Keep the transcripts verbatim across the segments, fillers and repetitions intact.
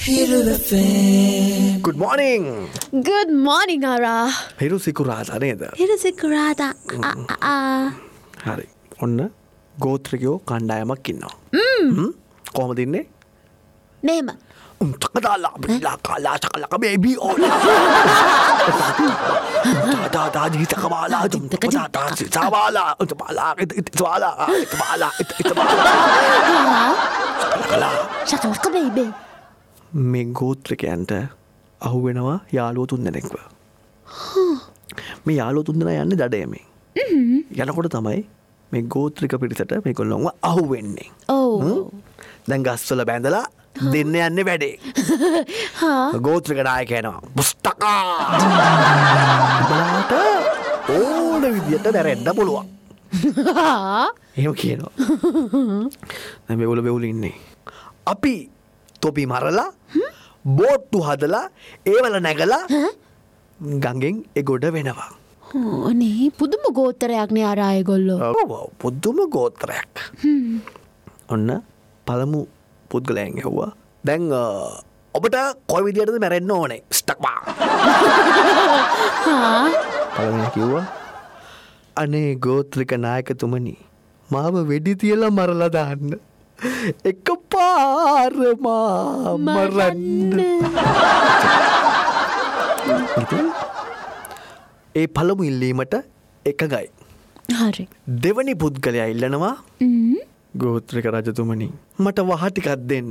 Hiru F M. Good morning. Good morning, Ara. Hiru Sikurada neda. Hiru Sikurada. හරි. ඔන්න ගෝත්‍රිකයෝ කණ්ඩායමක් ඉන්නවා. හ්ම්. කොහමද ඉන්නේ? මෙහෙම. උම් තකදාලා බිලා කාලා චකලක බේබි ඕලා. තා තා ජීත කමාලා තුම් තා තා සාවාලා උත බාලා ඉත සවාලා ඉත බාලා ඉත බාලා. චකලකලා. Shakalaka baby. මේ ගෝත්‍රිකයන්ට අහු වෙනවා යාළුවෝ තුන්දෙනෙක්ව. මේ යාළුවෝ තුන්දෙනා යන්නේ දඩයමෙන්. යනකොට තමයි මේ ගෝත්‍රික පිරිසට මේගොල්ලොන්ව අහු වෙන්නේ. ඔව්. දැන් ගස්වල බැඳලා දෙන්න යන්නේ වැඩේ. ගෝත්‍රික නායකයා එනවා. පුස්තකා. බලන්න ඕන විදියට දැරෙන්න පුළුවන්. එහෙම කියනවා. දැන් මේගොල්ලෝ බෙවුල ඉන්නේ. අපි තොපි මරලා බෝට්ටු හදලා ඒවල නැගලා ගඟෙන් එගොඩ වෙනවා. අනේ පුදුම ගෝත්‍රයක් නේ අර අයගොල්ලෝ. ඔව් පුදුම ගෝත්‍රයක්. ඔන්න පළමු පුද්ගලයන් ඇහුවා. දැන් ඔබට කොයි විදියටද මැරෙන්න ඕනේ? ස්ටක් බා. හා පළවෙනි කිව්වා අනේ ගෝත්‍රික නායකතුමනි මාව වෙඩි තියලා මරලා දාන්න. එක පාරම මරන්න. ඒ පළමු ඉල්ලීමට එකගයි. හරි. දෙවනි පුද්ගලයා ඉල්ලනවා ගෝත්‍රික රජතුමනි මට වහ ටිකක් දෙන්න.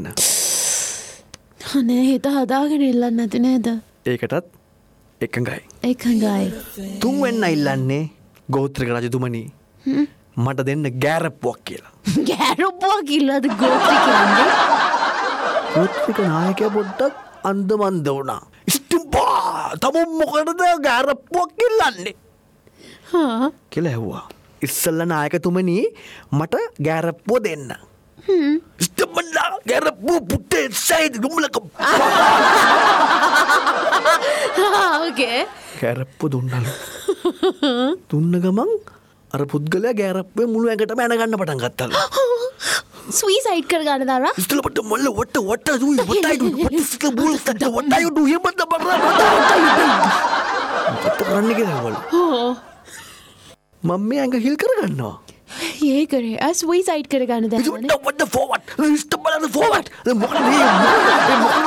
අනේ හිත හදාගෙන ඉල්ලන්න නැති නේද? ඒකටත් එකගයි. එකගයි. තුන්වෙන්න ඉල්ලන්නේ ගෝත්‍රික රජතුමනි මට දෙන්න ගෑරප්පුවක් කියලා. ගෑරප්පුවක් ඉල්ලද ගෝත්‍රිකයන්ගේ? ගෝත්‍රික නායකයා පොඩ්ඩක් අන්දමන්ද වුණා. ඉස්තුම්පා තමුන් මොකටද ගෑරප්පුවක් ඉල්ලන්නේ? හා කියලා ඇහුවා. ඉස්සල්ලා නායකතුමනි මට ගෑරප්පුව දෙන්න. හ්ම්. ඉස්තුම්බලා ගෑරප්පුව පුටේ සයිඩ් ගුම්ලක. ඕකේ. ගෑරප්පුව දුන්නලු. දුන්න ගමන් අර පුද්ගලයා ගෑරප්පුවේ මුළු ඇඟටම ඇන ගන්න පටන් ගත්තලු. ස්වීසයිඩ් කරගන්න දාලා. ඉස්තල පට මොල්ල what what are you what are you what is the bull what are you doing what what are you doing what කරන්නේ කියලා වල. මම මේ ඇඟ හිල් කරගන්නවා. ඒ කරේ ආ ස්වීසයිඩ් කරගන්න දාන්නේ. what what the forward ඉස්තල බලන්න forward මොකද මේ මොකද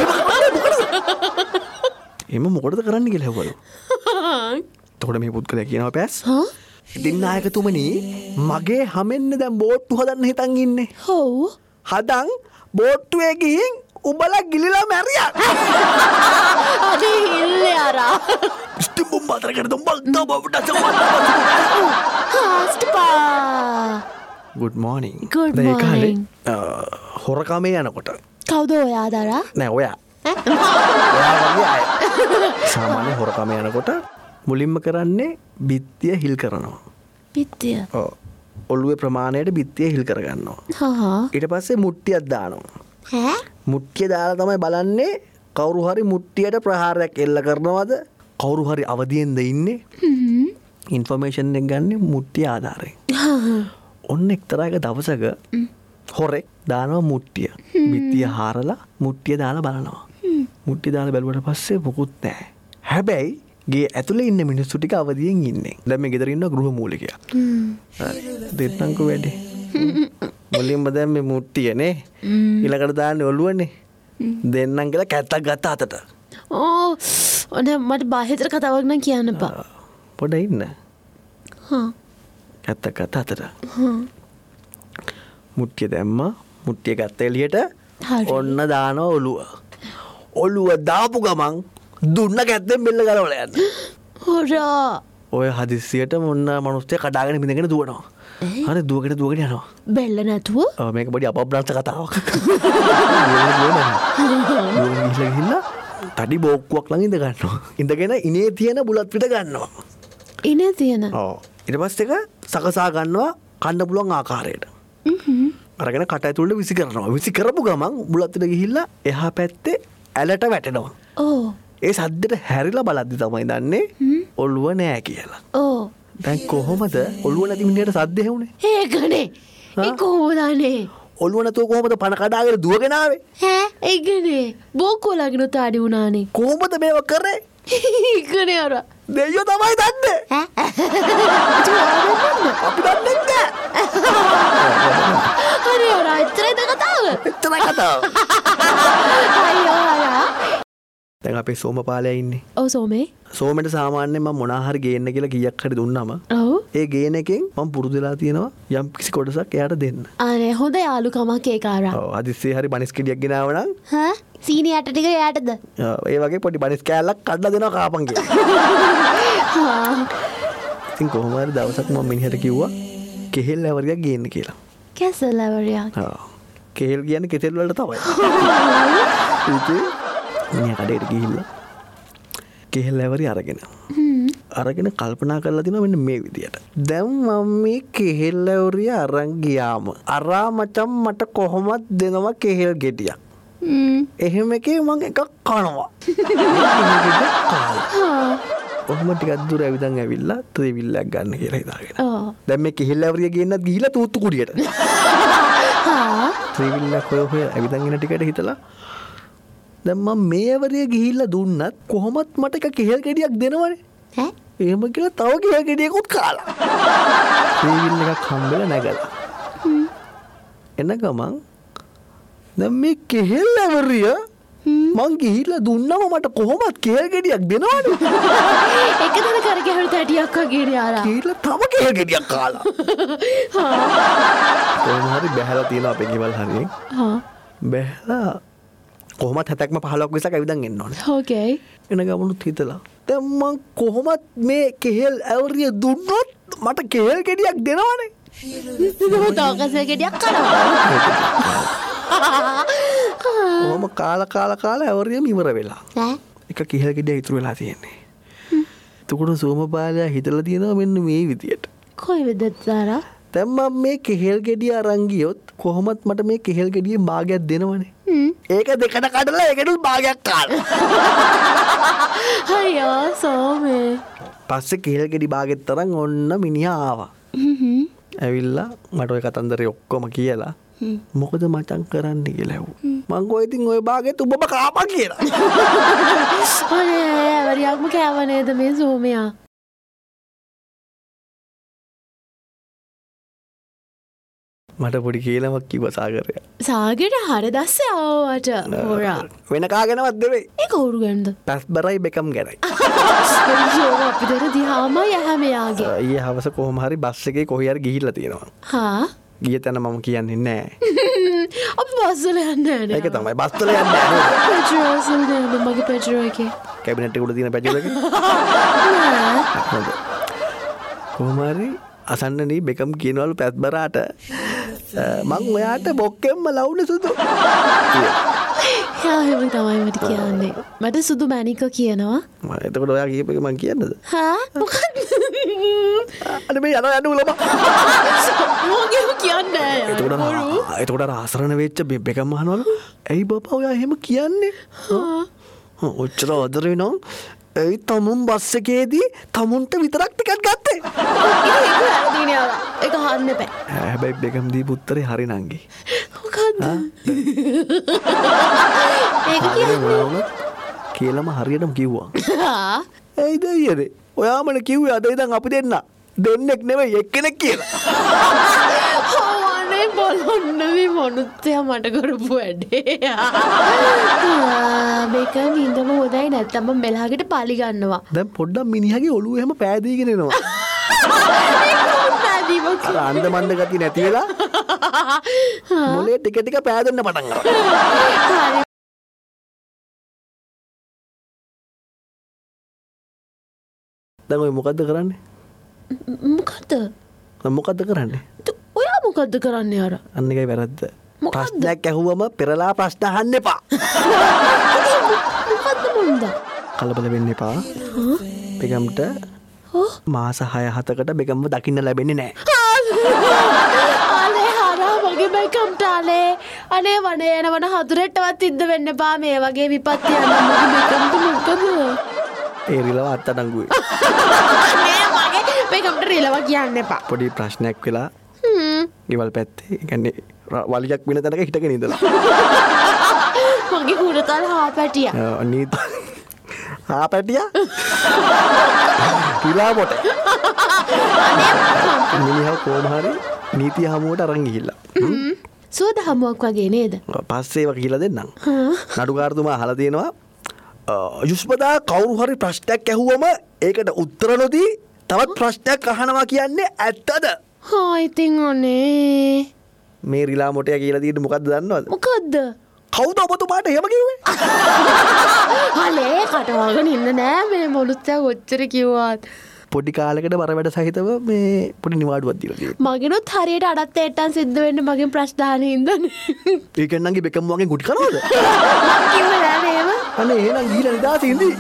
කල්ලේ එම මොකටද කරන්න කියලා වල. එතකොට මේ පුද්ගලයා කියනවා පැස්. හා ඉතින් නායකතුමනි මගේ හැමෙන්න දැන් බෝට්ටු හදන්න හිතන් ඉන්නේ. ඔව්. හදන් බෝට්ටුවේ ගිහින් උඹලා ගිලිලා මැරියා. අනේ හිල්ලේ අරා. ඉස්තිම් බම්බාතර කරන දුම්බල් දබවට සමන්න. හාස්ටපා. good morning. Good morning. හොරකමේ යනකොට. කවුද ඔයා දරා? නෑ ඔයා. ඔයා වගේ අය. සාමාන්‍ය හොරකමේ යනකොට මුලින්ම කරන්නේ බිත්තිය හිල් කරනවා. බිත්තිය. ඔව්. ඔළුවේ ප්‍රමාණයට බිත්තිය හිල් කරගන්නවා. හා. ඊට පස්සේ මුට්ටියක් දානවා. ඈ? මුට්ටිය දාලා තමයි බලන්නේ කවුරු හරි මුට්ටියට ප්‍රහාරයක් එල්ල කරනවද? කවුරු හරි අවදියෙන්ද ඉන්නේ? හ්ම්. ඉන්ෆර්මේෂන් එක ගන්න මුට්ටිය ආධාරයෙන්. ඔන්න එක්තරා එක දවසක හොරෙක් දානවා මුට්ටිය. බිත්තිය හාරලා මුට්ටිය දාලා බලනවා. මුට්ටිය දාලා බැලුවට පස්සේ මොකුත් නැහැ. හැබැයි ගේ ඇතුලේ ඉන්න මිනිස්සු ටික අවදියෙන් ඉන්නේ. දැන් මේ ගෙදර ඉන්න ගෘහ මූලිකයා. හරි. දෙන්නම්කෝ වැඩේ. මුලින්ම දැන් මේ මුට්ටියනේ. ඊළඟට දාන්නේ ඔළුවනේ. දෙන්නම් කියලා කැත්තක් ගත්ත අතට. ඕ ඔනේ මට බාහිර කතාවක් නම් කියන්න එපා. පොඩ ඉන්න. හා. කැත්තක් ගත්ත අතට. හා. මුට්ටිය දැම්මා. මුට්ටිය ගත්ත එළියට හරි. ඔන්න දානවා ඔළුව. ඔළුව දාපු ගමන් දුන්න කැත්තෙන් බෙල්ල ගලවලා යන්න. හොරා. ඔය හදිස්සියට මොන්න මනුස්සය කඩාගෙන බිඳගෙන දුවනවා. හරි දුවගෙන දුවගෙන යනවා. බෙල්ල නැතුව? ඔව් මේක පොඩි අපබ්‍රංශ කතාවක්. දුවගෙන ගිහිල්ලා තඩි බෝක්කුවක් ළඟ ඉඳ ගන්නවා. ඉඳගෙන ඉනේ තියෙන බුලත් පිට ගන්නවා. ඉනේ තියෙන. ඔව්. ඊට පස්සේ ඒක සකසා ගන්නවා කන්න පුළුවන් ආකාරයට. හ්ම්. අරගෙන කට ඇතුළට විසි කරනවා. විසි කරපු ගමන් බුලත් පිට ගිහිල්ලා එහා පැත්තේ ඇලට වැටෙනවා. ඕ. ඒ සද්දෙට හැරිලා බලද්දි තමයි දන්නේ ඔළුව නෑ කියලා. ඕ. දැන් කොහොමද ඔළුව නැති මිනිහට සද්ද ඇහුනේ? ඒකනේ. ඒ කොහොමදනේ? ඔළුව නැතුව කොහොමද පණ කඩාගෙන දුවගෙන ආවේ? ඈ ඒකනේ බෝකෝලාගෙන තාඩි වුණානේ. කොහොමද මේව කරේ? ඒකනේ අර දෙයියෝ තමයි දන්නේ. අපි දන්නේ නැහැ. හරි අර ඇත්තටද කතාව? එච්චරයි කතාව. අයියෝ අර දැන් අපේ සෝමපාලයා ඉන්නේ. ඔව් සෝමේ. සෝමෙට සාමාන්‍යයෙන් මම මොනා හරි ගේන්න කියලා කීයක් හරි දුන්නාම ඔව් ඒ ගේන එකෙන් මම පුරුදු වෙලා තියෙනවා යම් කිසි කොටසක් එයාට දෙන්න. අනේ හොඳ යාළුකමක් ඒක අර. ඔව් අදිස්සේ හරි බනිස් ගෙඩියක් ගෙනාව නම් හා සීනි යට ටික එයාටද? ඔව් ඒ වගේ පොඩි බනිස් කෑල්ලක් කඩලා දෙනවා කාපන් කියලා. හා ඉතින් කොහොම හරි දවසක් මම මිනිහට කිව්වා කෙහෙල් ඇවරියක් ගේන්න කියලා. කැසල් ඇවරියක්. ඔව් කෙහෙල් කියන්නේ කෙතෙල් වලට තමයි. ඉතින් මිනිහා කඩේට ගිහිල්ලා කෙහෙල් ඇවරි අරගෙන අරගෙන කල්පනා කරලා තිනවා මෙන්න මේ විදියට. දැන් මම මේ කෙහෙල් ඇවරිය අරන් ගියාම අරා මචං මට කොහොමද දෙනවා කෙහෙල් ගෙඩියක්. හ්ම්. එහෙම එකේ මම එකක් කනවා. ඔහොම ටිකක් දුර ඇවිදන් ඇවිල්ලා ත්‍රිවිල්ලක් ගන්න කියලා හිතාගෙන. ඔව්. දැන් මේ කෙහෙල් ඇවරිය ගේන්නත් ගිහිල්ලා තූත්තු කුඩියට. හා ත්‍රිවිල්ලක් හොය හොය ඇවිදන් එන ටිකට හිතලා දැන් මම මේ ඇවරිය ගිහිල්ලා දුන්නත් කොහොමත් මට එක කෙහෙල් ගෙඩියක් දෙනවනේ. ඈ එහෙම කියලා තව කෙහෙල් ගෙඩියකුත් කාලා. ත්‍රිවිල් එකක් හම්බෙලා නැගලා. එන ගමන් දැන් මේ කෙහෙල් ඇවරිය මං ගිහිල්ලා දුන්නම මට කොහොමත් කෙහෙල් ගෙඩියක් දෙනවනේ. එක දන කරගෙන තැටියක් වගේ නේ ආරා. ගිහිල්ලා තව කෙහෙල් ගෙඩියක් කාලා. හා කොහොම හරි බැහැලා තියෙනවා අපේ ගෙවල් හරියෙන්. හා බැහැලා කොහොමත් හැතක්ම පහලොක් විසක් ඇවිදන් එන්න ඕනේ. ඕකේ. එන ගමනුත් හිතලා දැන් මං කොහොමත් මේ කෙහෙල් ඇවරිය දුන්නොත් මට කෙහෙල් ගෙඩියක් දෙනවනේ. තෝකසේ ගෙඩියක් කරනවා. කොහොම කාලා කාලා කාලා ඇවරියම ඉවර වෙලා. ඈ එක කෙහෙල් ගෙඩියක් ඉතුරු වෙලා තියෙන්නේ. එතකොට සෝමපාලයා හිතලා තියෙනවා මෙන්න මේ විදියට. කොයි වෙදත් ආරා? දැන් මම මේ කෙහෙල් ගෙඩිය අරන් ගියොත් කොහොමත් මට මේ කෙහෙල් ගෙඩියෙන් භාගයක් දෙනවනේ. ඒක දෙකට කඩලා ඒකටත් භාගයක් කාලා. අයියෝ සෝමේ. පස්සේ කෙහෙල් ගෙඩි භාගෙත් තරම් ඔන්න මිනිහා ආවා. හ්ම්. ඇවිල්ලා මට ඔය කතන්දරේ ඔක්කොම කියලා මොකද මචං කරන්න කියලා ඇහුවා. මං ගෝ ඉතින් ඔය භාගෙත් උඹම කාපන් කියලා. අනේ ඇවරියක්ම කෑව නේද මේ සෝමයා? මට පොඩි කේලමක් කිව්වා සාගරයා. සාගරට හර දැස්සේ ආවට හොරා. වෙන කාගෙනවත් නෙවෙයි. ඒ කවුරු ගැනද? පැස්බරයි බෙකම් ගැනයි. අයියෝ අපි දර දිහාම යහම යාගේ. ඊයේ හවස කොහොම හරි බස් එකේ කොහේ හරි ගිහිල්ලා තියෙනවා. හා ගිය තැන මම කියන්නේ නැහැ. අපි බස් වල යන්නේ නැහැ. ඒක තමයි බස් වල යන්නේ නැහැ. පෙට්‍රෝල් වල යන්නේ මගේ පෙට්‍රෝල් එකේ. කැබිනට් එක උඩ තියෙන පැජුර එකේ. කොහොම හරි අසන්නනී බෙකම් කියනවලු පැස්බරාට මං ඔයාට බොක්කෙම්ම ලවුනේ සුදු. යා එහෙම තමයි මට කියන්නේ. මට සුදු මැනිකෝ කියනවා. මම එතකොට ඔයා කියප එක මං කියන්නද? හා මොකක්ද? අනේ මේ යනවා යන්න උලම. මොකෙම කියන්නේ නැහැ. එතකොට එතකොට අර ආසරණ වෙච්ච බෙකම් අහනවලු. ඇයි බබා ඔයා එහෙම කියන්නේ? හා ඔච්චර ආදරේ නම් ඒ තමුන් බස් එකේදී තමුන්ට විතරක් ටිකට් ගත්තේ. ඒක වැරදිනේ ආලා. ඒක අහන්න බෑ. හැබැයි බෙකම් දීපු උත්තරේ හරි නංගි. මොකද්ද? ඒක කියන්නේ කියලාම හරියටම කිව්වා. හා ඇයි දෙයියනේ? ඔයාමනේ කිව්වේ අද ඉඳන් අපි දෙන්න දෙන්නෙක් නෙවෙයි එක්කෙනෙක් කියලා. අනේ බලන්න මේ මොනුත්තයා මට කරපු වැඩේ. මේක නින්දම හොඳයි නැත්තම් මම මෙලහකට පලි ගන්නවා. දැන් පොඩ්ඩක් මිනිහගේ ඔළුව එහෙම පෑදීගෙන එනවා. අර අන්ද මන්ද ගතිය නැති වෙලා මොලේ ටික ටික පෑදෙන්න පටන් ගන්නවා. දැන් ඔය මොකද්ද කරන්නේ? මොකද්ද? දැන් මොකද්ද කරන්නේ? ඔයා මොකද්ද කරන්නේ අර? අන්න එකයි වැරද්ද. මොකද්ද? ප්‍රශ්නයක් ඇහුවම පෙරලා ප්‍රශ්න අහන්න එපා. මොකද්ද මොන්ද? කලබල වෙන්න එපා. බෙගම්ට මාස හය හතකට බෙගම්ව දකින්න ලැබෙන්නේ නැහැ. අනේ හරා මගේ බෙගම්ට අනේ අනේ වනේ යනවන හතුරෙට්ටවත් ඉද්ද වෙන්න එපා මේ වගේ විපත්ති යන මගේ බෙගම්ට මොකද? ඒ රිලව අත්තඩංගුවේ. අනේ මගේ බෙගම්ට රිලව කියන්න එපා. පොඩි ප්‍රශ්නයක් වෙලා හ්ම් ගෙවල් පැත්තේ. ඒ කියන්නේ වලියක් වෙන තැනක හිටගෙන ඉඳලා. මගේ හුරතල් හා පැටිය. නීත හා පැටිය පිලා පොට මිනිහා කොහොම හරි නීතිය හමුවට අරන් ගිහිල්ලා. සුවද හමුවක් වගේ නේද? පස්සේ ඒවා කියලා දෙන්නම්. නඩුකාරතුමා අහලා තියෙනවා යුස්පදා කවුරු හරි ප්‍රශ්නයක් ඇහුවම ඒකට උත්තර නොදී තවත් ප්‍රශ්නයක් අහනවා කියන්නේ ඇත්තද? හා ඉතින් අනේ මේ රිලා මොටයා කියලා තියෙන්නේ මොකද්ද දන්නවද? මොකද්ද? කවුද ඔබතුමාට එහෙම කිව්වේ? අනේ කටවගෙන ඉන්න නෑ මේ මොළුත්තයා කොච්චර කිව්වත්. පොඩි කාලෙකට බර වැඩ සහිතව මේ පොඩි නිවාඩුවක් දීලා තියෙනවා. මගෙනුත් හරියට අඩත් ඒට්ටන් සිද්ධ වෙන්න මගෙන් ප්‍රශ්න අහන හින්දානේ. ඒ කෙන්නන්ගේ බෙකම් වගේ ගුටි කනවද? කිව්වේ නෑ නේම. අනේ එහෙනම් ගිහලා නිදාසේ ඉඳී.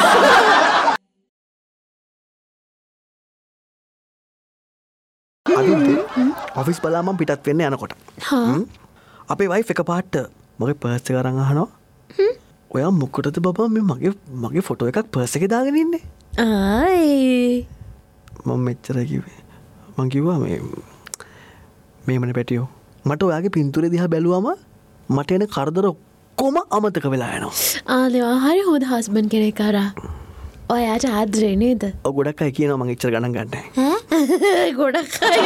අදින්ද ඔෆිස් බලා මම පිටත් වෙන්න යනකොට අපේ වයිෆ් එකපාරට මගේ පර්ස් එක අරන් අහනවා ඔයා මොකටද බබා මේ මගේ මගේ ෆොටෝ එකක් පර්ස් එකේ දාගෙන ඉන්නේ? ආයි මම මෙච්චර කිව්වේ මං කිව්වා මේ මේමනේ පැටියෝ මට ඔයාගේ පින්තූරේ දිහා බැලුවම මට එන කරදර ඔක්කොම අමතක වෙලා යනවා. ආලේ හරි හොඳ හස්බන්ඩ් කෙනෙක් අරන් ඔයාට ආදරේ නේද? ඔව් ගොඩක් අය කියනවා මං එච්චර ගණන් ගන්න නැහැ. ඈ ගොඩක් අය.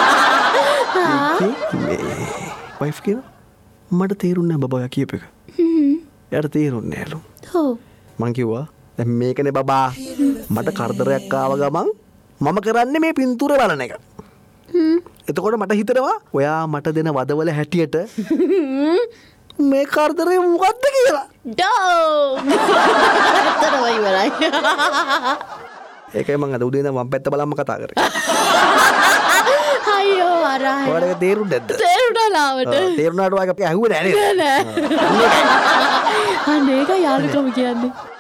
මේ වයිෆ් කියනවා මට තේරුන්නේ නැහැ බබා ඔයා කියප එක. හ්ම්. එයාට තේරුන්නේ නැලු. ඔව්. මං කිව්වා දැන් මේකනේ බබා මට කරදරයක් ආව ගමන් මම කරන්නේ මේ පින්තූරේ බලන එක. හ්ම්. එතකොට මට හිතෙනවා ඔයා මට දෙන වදවල හැටියට මේ කරදරේ මොකද්ද කියලා. ඩෝ. ඇත්තටම ඉවරයි. ඒකයි මං අද උදේ ඉඳන් වම් පැත්ත බලන්න කතා කරේ. අයියෝ අරහයි. ඔයාලට තේරුන්නේ නැද්ද? තේරුණා ලාවට. තේරුණාට ඔයාගේ ඇහුවේ නැහැ නේද? නෑ නෑ. අනේක යාළුකම කියන්නේ.